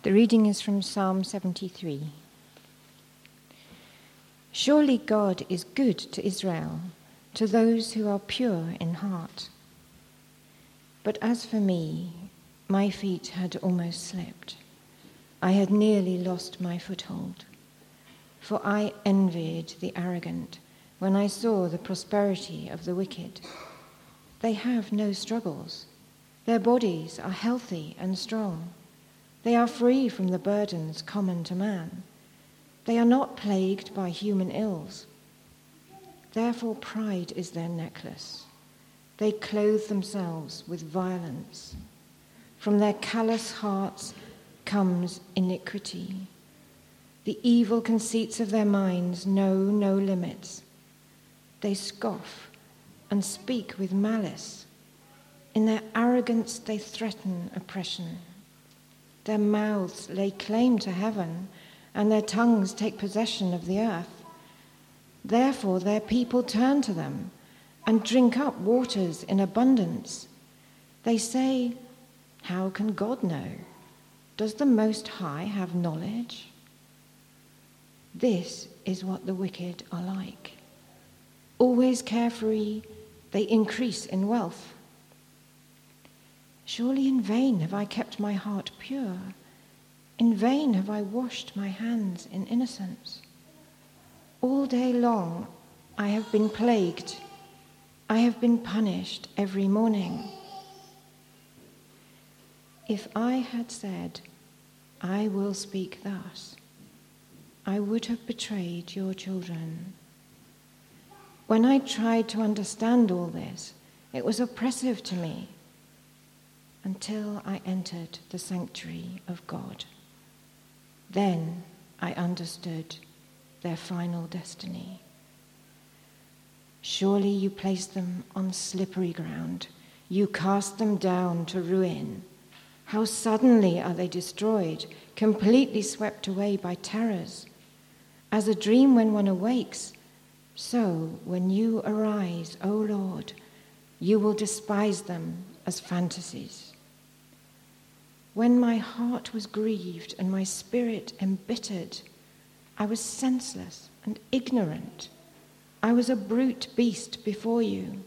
The reading is from Psalm 73. Surely God is good to Israel, to those who are pure in heart. But as for me, my feet had almost slipped. I had nearly lost my foothold. For I envied the arrogant when I saw the prosperity of the wicked. They have no struggles. Their bodies are healthy and strong. They are free from the burdens common to man. They are not plagued by human ills. Therefore pride is their necklace. They clothe themselves with violence. From their callous hearts comes iniquity. The evil conceits of their minds know no limits. They scoff and speak with malice. In their arrogance they threaten oppression. Their mouths lay claim to heaven, and their tongues take possession of the earth. Therefore their people turn to them and drink up waters in abundance. They say, "How can God know? Does the Most High have knowledge?" This is what the wicked are like. Always carefree, they increase in wealth. Surely in vain have I kept my heart pure. In vain have I washed my hands in innocence. All day long I have been plagued. I have been punished every morning. If I had said, "I will speak thus," I would have betrayed your children. When I tried to understand all this, it was oppressive to me until I entered the sanctuary of God. Then I understood their final destiny. Surely you place them on slippery ground. You cast them down to ruin. How suddenly are they destroyed, completely swept away by terrors. As a dream when one awakes, so when you arise, O Lord, you will despise them as fantasies. When my heart was grieved and my spirit embittered, I was senseless and ignorant. I was a brute beast before you.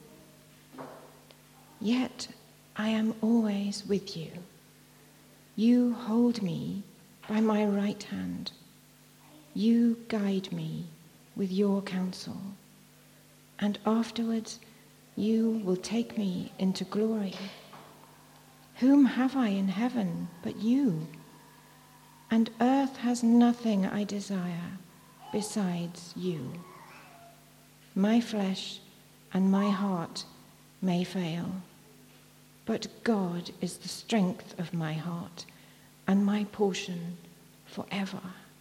Yet I am always with you. You hold me by my right hand. You guide me with your counsel, and afterwards you will take me into glory. Whom have I in heaven but you? And earth has nothing I desire besides you. My flesh and my heart may fail, but God is the strength of my heart and my portion forever.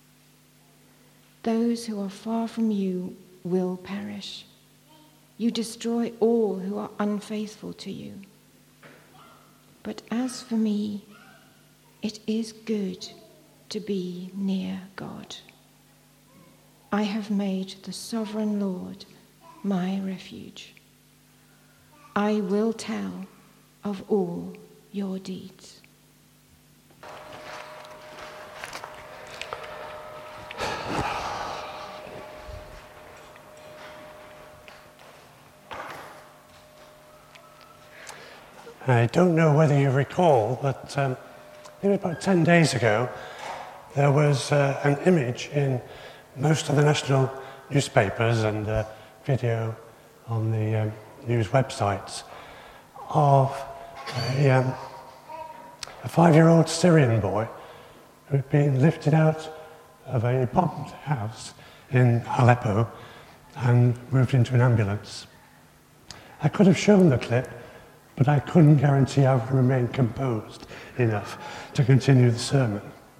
Those who are far from you will perish. You destroy all who are unfaithful to you. But as for me, it is good to be near God. I have made the sovereign Lord my refuge. I will tell of all your deeds. I don't know whether you recall, but maybe about 10 days ago, there was an image in most of the national newspapers and video on the news websites of a 5-year-old Syrian boy who had been lifted out of a bombed house in Aleppo and moved into an ambulance. I could have shown the clip, but I couldn't guarantee I would remain composed enough to continue the sermon.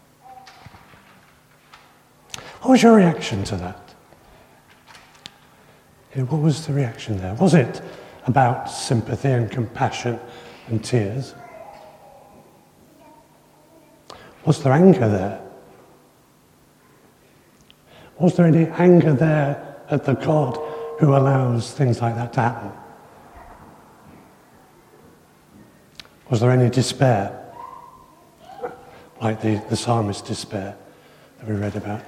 What was your reaction to that? What was the reaction there? Was it about sympathy and compassion and tears? Was there anger there? Was there any anger there at the God who allows things like that to happen? Was there any despair? like the psalmist's despair that we read about.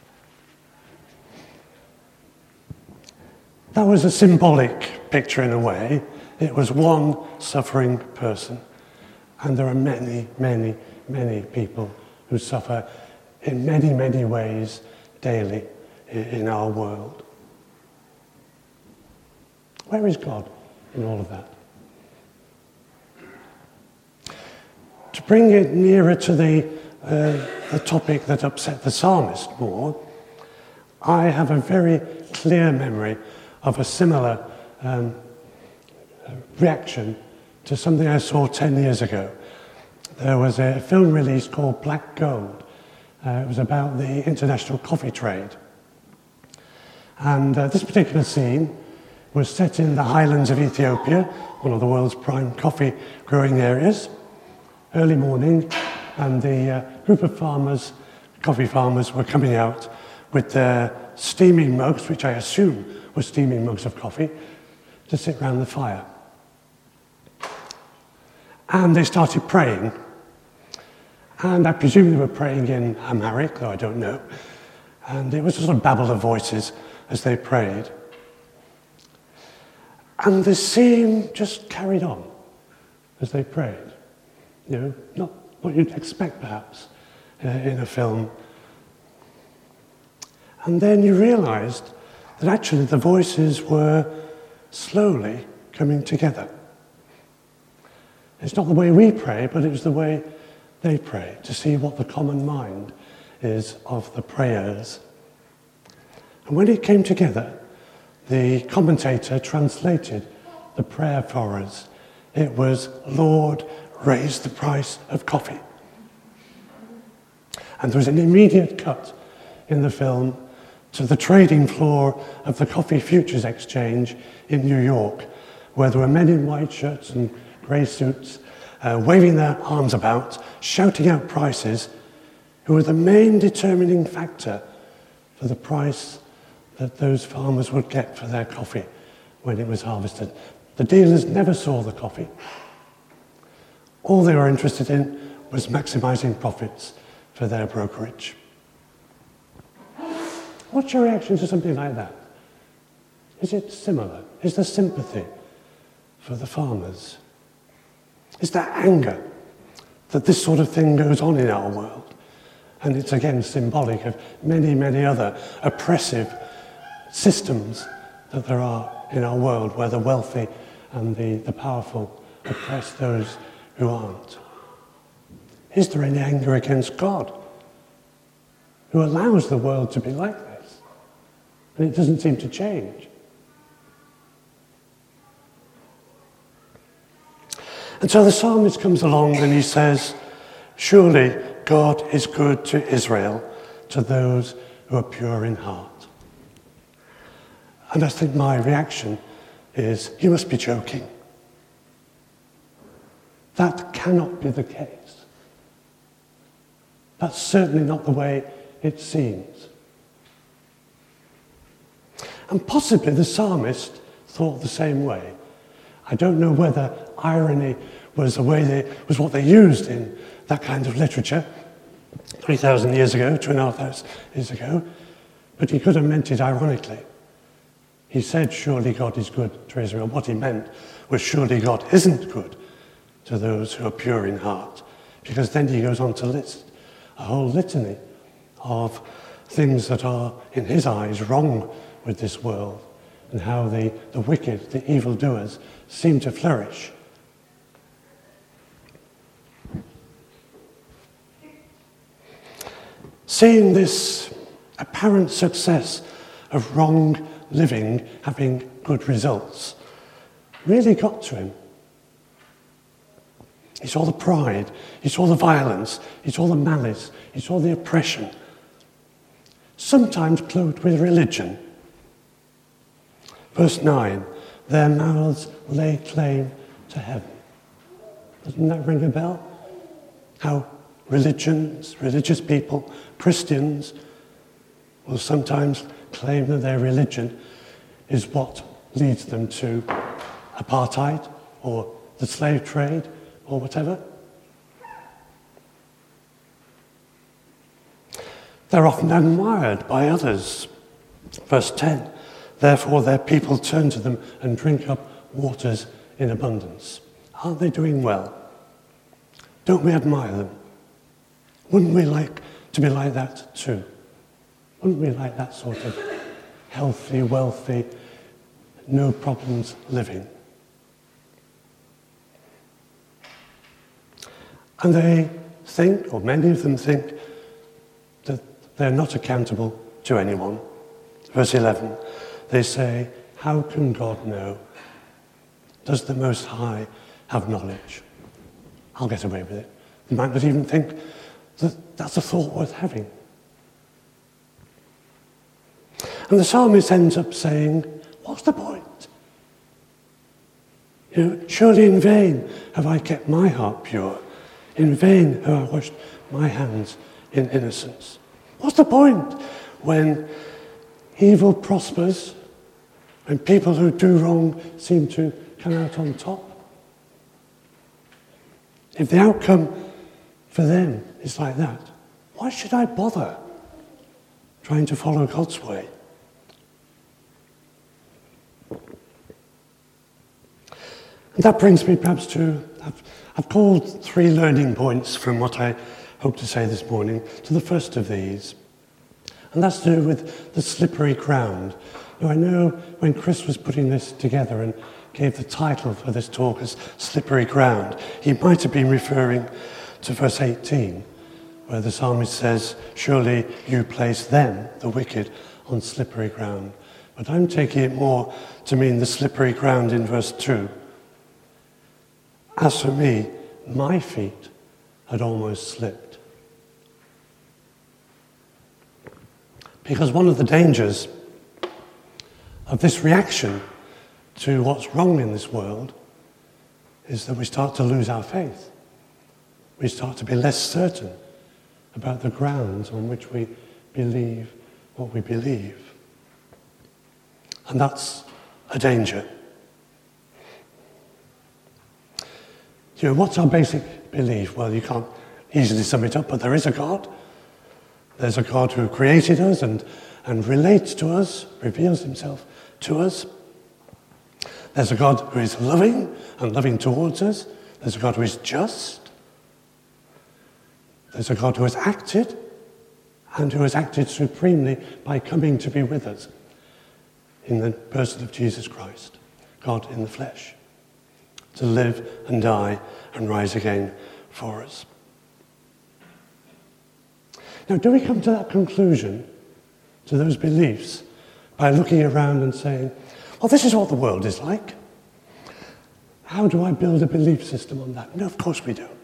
That was a symbolic picture in a way. It was one suffering person. And there are many, many, many people who suffer in many, many ways daily in our world. Where is God in all of that? To bring it nearer to the topic that upset the psalmist more, I have a very clear memory of a similar reaction to something I saw 10 years ago. There was a film release called Black Gold. It was about the international coffee trade. And this particular scene was set in the highlands of Ethiopia, one of the world's prime coffee growing areas. Early morning, and the group of farmers, coffee farmers, were coming out with their steaming mugs, which I assume were steaming mugs of coffee, to sit round the fire. And they started praying. And I presume they were praying in Amharic, though I don't know. And it was a sort of babble of voices as they prayed. And the scene just carried on as they prayed. You know, not what you'd expect, perhaps, in a film. And then you realized that actually the voices were slowly coming together. It's not the way we pray, but it was the way they pray, to see what the common mind is of the prayers. And when it came together, the commentator translated the prayer for us. It was, Lord, raise the price of coffee. And there was an immediate cut in the film to the trading floor of the Coffee Futures Exchange in New York, where there were men in white shirts and grey suits, waving their arms about, shouting out prices, who were the main determining factor for the price that those farmers would get for their coffee when it was harvested. The dealers never saw the coffee. All they were interested in was maximising profits for their brokerage. What's your reaction to something like that? Is it similar? Is there sympathy for the farmers? Is there anger that this sort of thing goes on in our world? And it's again symbolic of many, many other oppressive systems that there are in our world, where the wealthy and the powerful oppress those who aren't. Is there any anger against God, who allows the world to be like this? And it doesn't seem to change. And so the psalmist comes along and he says, surely God is good to Israel, to those who are pure in heart. And I think my reaction is, you must be joking. That cannot be the case. That's certainly not the way it seems. And possibly the psalmist thought the same way. I don't know whether irony was what they used in that kind of literature 3,000 years ago, 2,500 years ago, but he could have meant it ironically. He said, surely God is good to Israel. What he meant was, surely God isn't good to those who are pure in heart. Because then he goes on to list a whole litany of things that are, in his eyes, wrong with this world, and how the wicked, the evildoers, seem to flourish. Seeing this apparent success of wrong living having good results really got to him. He saw the pride, he saw the violence, he saw the malice, he saw the oppression, sometimes cloaked with religion. Verse 9, their mouths lay claim to heaven. Doesn't that ring a bell? How religious people, Christians, will sometimes claim that their religion is what leads them to apartheid or the slave trade or whatever. They're often admired by others. Verse 10, therefore their people turn to them and drink up waters in abundance. Aren't they doing well? Don't we admire them? Wouldn't we like to be like that too? Wouldn't we like that sort of healthy, wealthy, no problems living? And they think, or many of them think, that they're not accountable to anyone. Verse 11, they say, how can God know? Does the Most High have knowledge? I'll get away with it. They might not even think that that's a thought worth having. And the psalmist ends up saying, what's the point? Surely in vain have I kept my heart pure. In vain have I washed my hands in innocence. What's the point when evil prospers and people who do wrong seem to come out on top? If the outcome for them is like that, why should I bother trying to follow God's way? And that brings me perhaps to, I've called 3 learning points from what I hope to say this morning to the first of these. And that's to do with the slippery ground. Now I know when Chris was putting this together and gave the title for this talk as Slippery Ground, he might have been referring to verse 18, where the psalmist says, surely you place them, the wicked, on slippery ground. But I'm taking it more to mean the slippery ground in verse 2. As for me, my feet had almost slipped. Because one of the dangers of this reaction to what's wrong in this world is that we start to lose our faith. We start to be less certain about the grounds on which we believe what we believe. And that's a danger. What's our basic belief? Well, you can't easily sum it up, but there is a God. There's a God who created us and relates to us, reveals himself to us. There's a God who is loving and loving towards us. There's a God who is just. There's a God who has acted and who has acted supremely by coming to be with us in the person of Jesus Christ, God in the flesh, to live and die and rise again for us. Now, do we come to that conclusion, to those beliefs, by looking around and saying, well, this is what the world is like. How do I build a belief system on that? No, of course we don't.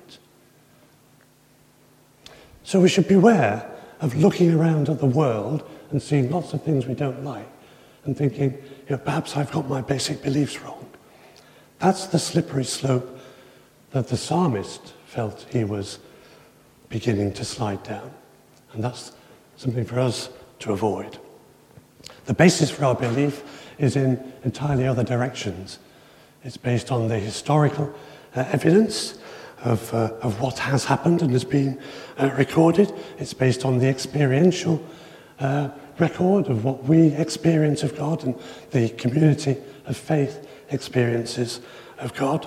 So we should beware of looking around at the world and seeing lots of things we don't like and thinking, perhaps I've got my basic beliefs wrong. That's the slippery slope that the psalmist felt he was beginning to slide down. And that's something for us to avoid. The basis for our belief is in entirely other directions. It's based on the historical evidence of what has happened and has been recorded. It's based on the experiential record of what we experience of God and the community of faith experiences of God.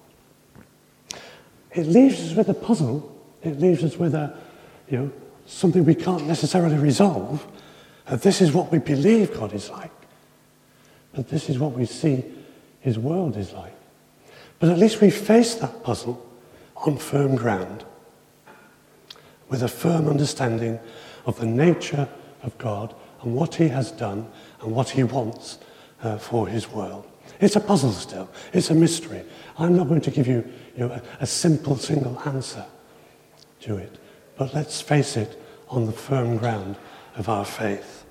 It leaves us with a puzzle. It leaves us with something we can't necessarily resolve. This is what we believe God is like. But this is what we see his world is like. But at least we face that puzzle on firm ground, with a firm understanding of the nature of God and what he has done and what he wants for his world. It's a puzzle still. It's a mystery. I'm not going to give you, a simple single answer to it, but let's face it on the firm ground of our faith.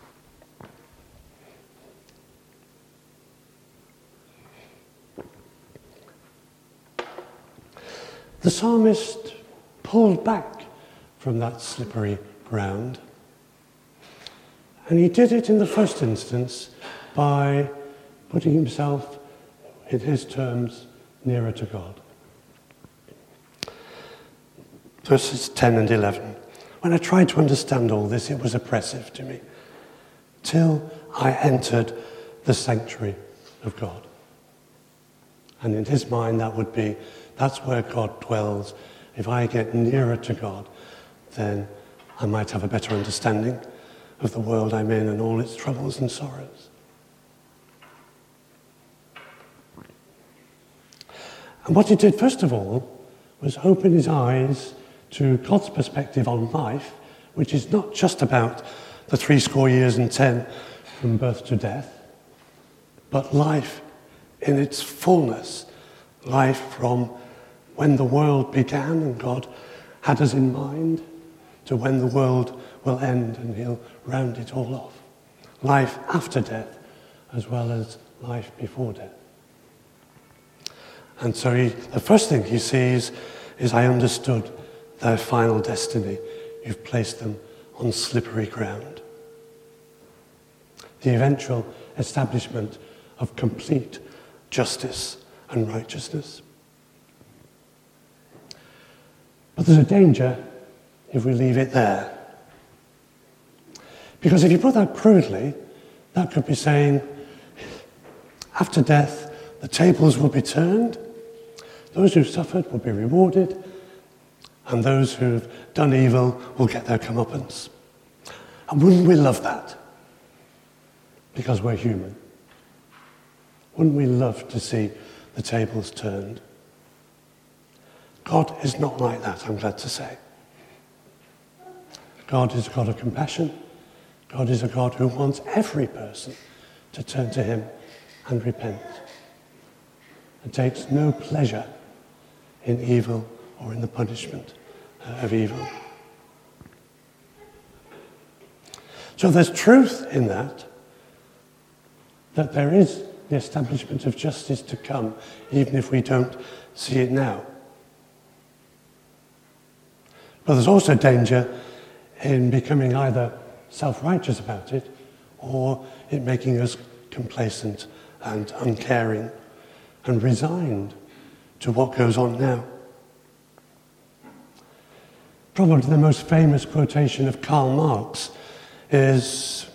The psalmist pulled back from that slippery ground, and he did it in the first instance by putting himself, in his terms, nearer to God. Verses 10 and 11. when I tried to understand all this, it was oppressive to me, till I entered the sanctuary of God. And in his mind, that's where God dwells. If I get nearer to God, then I might have a better understanding of the world I'm in and all its troubles and sorrows. And what he did, first of all, was open his eyes to God's perspective on life, which is not just about the 70 years and 10 from birth to death, but life in its fullness, life from when the world began and God had us in mind, to when the world will end and he'll round it all off. Life after death, as well as life before death. And so the first thing he sees is, I understood their final destiny. You've placed them on slippery ground. The eventual establishment of complete justice and righteousness. But there's a danger if we leave it there. Because if you put that crudely, that could be saying, after death, the tables will be turned, those who suffered will be rewarded, and those who've done evil will get their comeuppance. And wouldn't we love that? Because we're human. Wouldn't we love to see the tables turned? God is not like that, I'm glad to say. God is a God of compassion. God is a God who wants every person to turn to him and repent, and takes no pleasure in evil or in the punishment of evil. So there's truth in that there is the establishment of justice to come, even if we don't see it now. But there's also danger in becoming either self-righteous about it, or it making us complacent and uncaring and resigned to what goes on now. Probably the most famous quotation of Karl Marx is,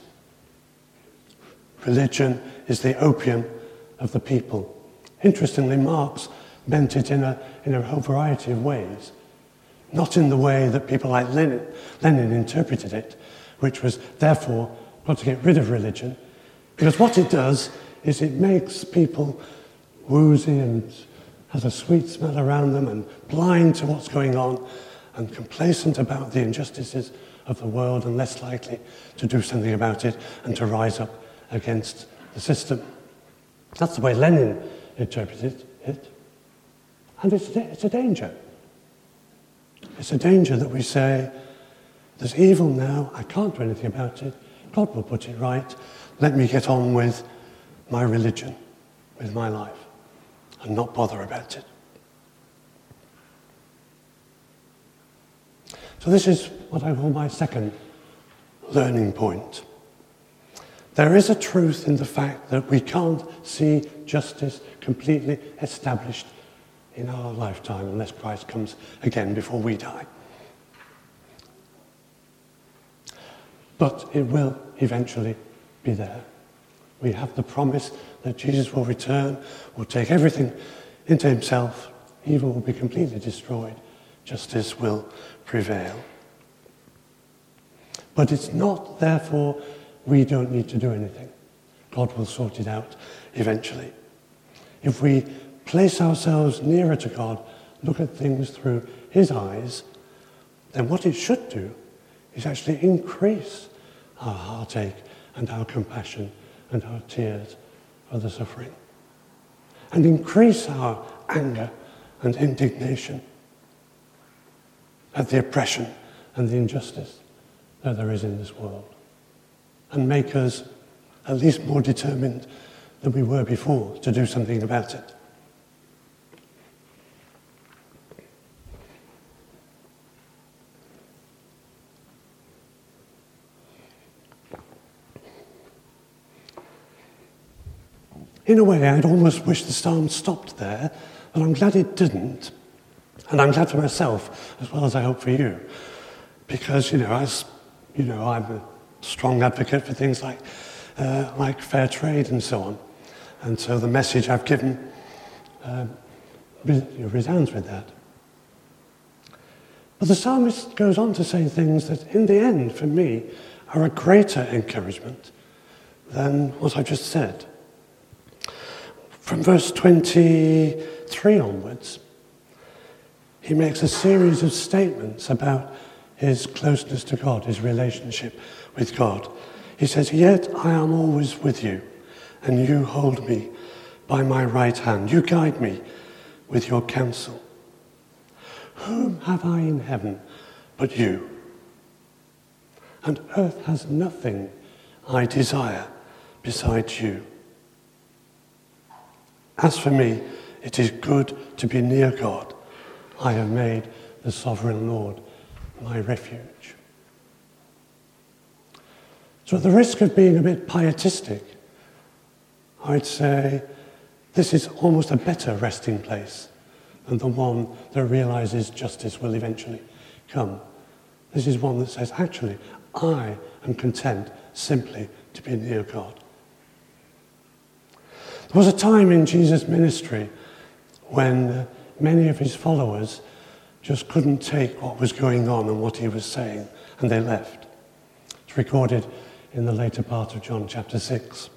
religion is the opium of the people. Interestingly, Marx meant it in a whole variety of ways. Not in the way that people like Lenin interpreted it, which was, therefore, got to get rid of religion. Because what it does is it makes people woozy and has a sweet smell around them and blind to what's going on and complacent about the injustices of the world and less likely to do something about it and to rise up against the system. That's the way Lenin interpreted it. And it's a danger. It's a danger that we say, there's evil now, I can't do anything about it, God will put it right, let me get on with my religion, with my life, and not bother about it. So this is what I call my second learning point. There is a truth in the fact that we can't see justice completely established in our lifetime unless Christ comes again before we die. But it will eventually be there. We have the promise that Jesus will return, will take everything into himself, evil will be completely destroyed, justice will prevail. But it's not, therefore, we don't need to do anything. God will sort it out eventually. If we place ourselves nearer to God, look at things through his eyes, then what it should do is actually increase our heartache and our compassion and our tears for the suffering, and increase our anger and indignation at the oppression and the injustice that there is in this world, and make us at least more determined than we were before to do something about it. In a way, I'd almost wish the psalm stopped there, but I'm glad it didn't. And I'm glad for myself, as well as I hope for you. because, as you know, I'm a strong advocate for things like fair trade and so on. And so the message I've given resounds with that. But the psalmist goes on to say things that, in the end, for me, are a greater encouragement than what I just said. From verse 23 onwards, he makes a series of statements about his closeness to God, his relationship with God. He says, "Yet I am always with you, and you hold me by my right hand. You guide me with your counsel. Whom have I in heaven but you? And earth has nothing I desire besides you. As for me, it is good to be near God. I have made the sovereign Lord my refuge." So at the risk of being a bit pietistic, I'd say this is almost a better resting place than the one that realizes justice will eventually come. This is one that says, actually, I am content simply to be near God. There was a time in Jesus' ministry when many of his followers just couldn't take what was going on and what he was saying, and they left. It's recorded in the later part of John chapter 6.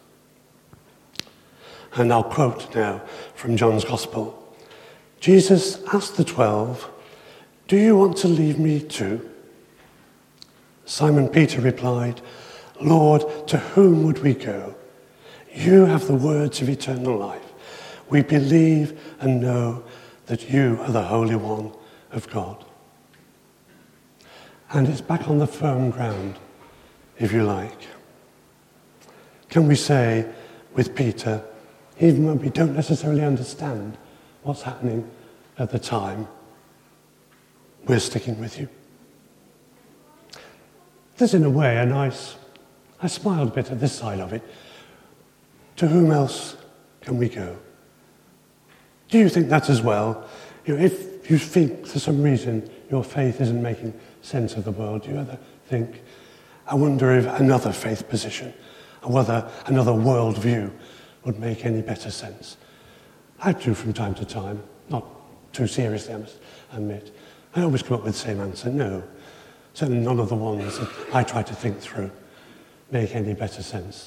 And I'll quote now from John's Gospel. Jesus asked the 12, "Do you want to leave me too?" Simon Peter replied, "Lord, to whom would we go? You have the words of eternal life. We believe and know that you are the Holy One of God." And it's back on the firm ground, if you like. Can we say with Peter, even when we don't necessarily understand what's happening at the time, we're sticking with you? There's in a way a nice, I smiled a bit at this side of it. To whom else can we go? Do you think that as well? If you think for some reason your faith isn't making sense of the world, do you ever think, I wonder if another faith position, or whether another worldview would make any better sense? I do from time to time, not too seriously, I must admit. I always come up with the same answer, no. Certainly none of the ones that I try to think through make any better sense.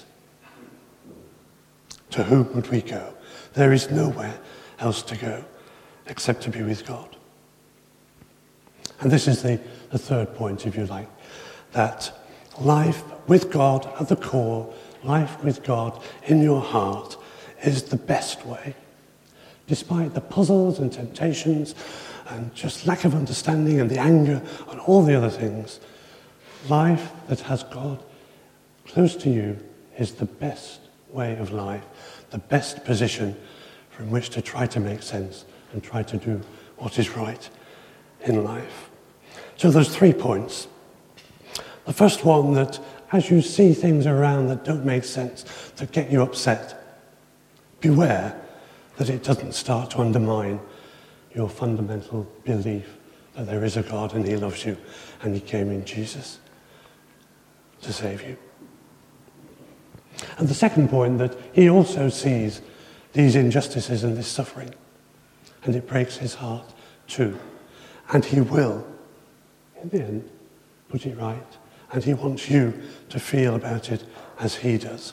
To whom would we go? There is nowhere else to go except to be with God. And this is the third point, if you like, that life with God at the core, life with God in your heart is the best way. Despite the puzzles and temptations and just lack of understanding and the anger and all the other things, life that has God close to you is the best way of life, the best position from which to try to make sense and try to do what is right in life. So there's 3 points. The first one, that as you see things around that don't make sense, that get you upset, beware that it doesn't start to undermine your fundamental belief that there is a God and he loves you and he came in Jesus to save you. And the second point, that he also sees these injustices and this suffering, and it breaks his heart too. And he will, in the end, put it right, and he wants you to feel about it as he does.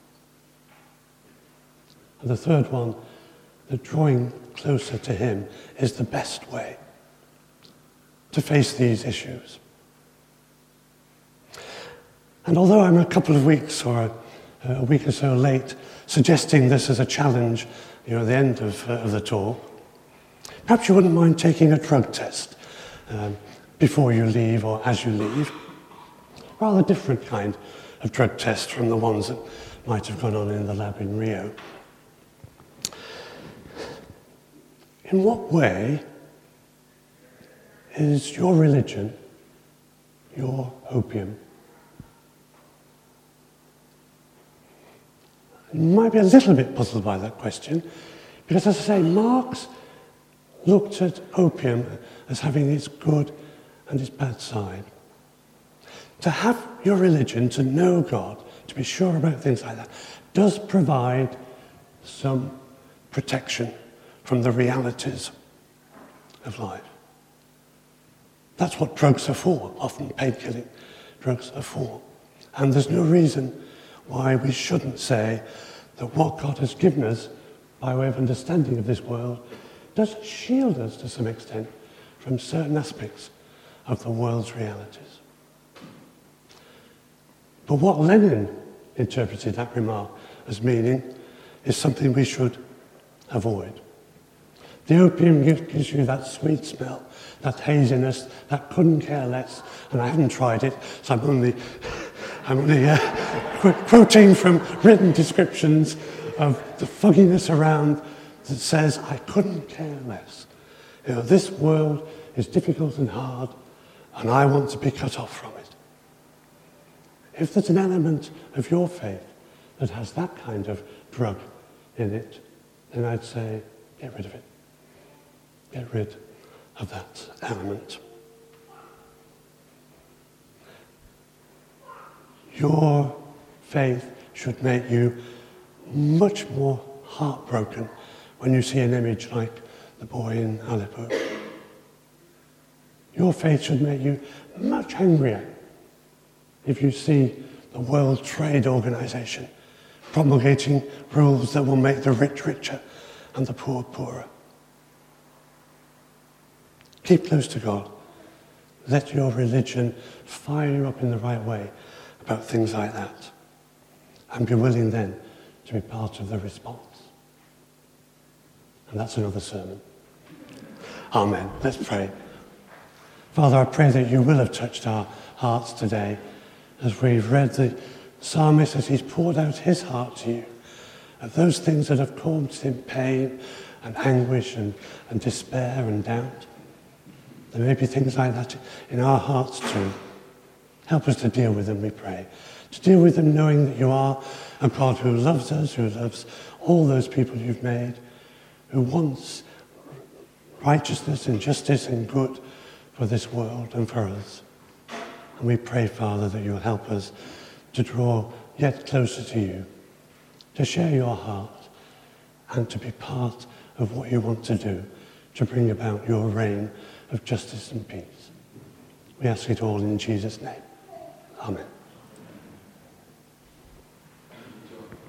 And the third one, that drawing closer to him is the best way to face these issues. And although I'm a couple of weeks or a week or so late suggesting this as a challenge, at the end of the talk, perhaps you wouldn't mind taking a drug test before you leave or as you leave. Rather different kind of drug test from the ones that might have gone on in the lab in Rio. In what way is your religion your opium? You might be a little bit puzzled by that question, because, as I say, Marx looked at opium as having its good and its bad side. To have your religion, to know God, to be sure about things like that, does provide some protection from the realities of life. That's what drugs are for, often pain-killing drugs are for. And there's no reason why we shouldn't say that what God has given us by way of understanding of this world does shield us to some extent from certain aspects of the world's realities. But what Lenin interpreted that remark as meaning is something we should avoid. The opium gives you that sweet smell, that haziness, that couldn't care less, and I haven't tried it, so I'm only quoting from written descriptions of the fogginess around that says, I couldn't care less. You know, this world is difficult and hard, and I want to be cut off from it. If there's an element of your faith that has that kind of drug in it, then I'd say, get rid of it. Get rid of that element. Your faith should make you much more heartbroken when you see an image like the boy in Aleppo. Your faith should make you much angrier if you see the World Trade Organization promulgating rules that will make the rich richer and the poor poorer. Keep close to God. Let your religion fire you up in the right way about things like that. And be willing then to be part of the response. And that's another sermon. Amen. Let's pray. Father, I pray that you will have touched our hearts today as we've read the psalmist as he's poured out his heart to you of those things that have caused him pain and anguish and despair and doubt. There may be things like that in our hearts too. Help us to deal with them, we pray. To deal with them knowing that you are a God who loves us, who loves all those people you've made, who wants righteousness and justice and good for this world and for us. And we pray, Father, that you'll help us to draw yet closer to you, to share your heart, and to be part of what you want to do to bring about your reign of justice and peace. We ask it all in Jesus' name. Amen.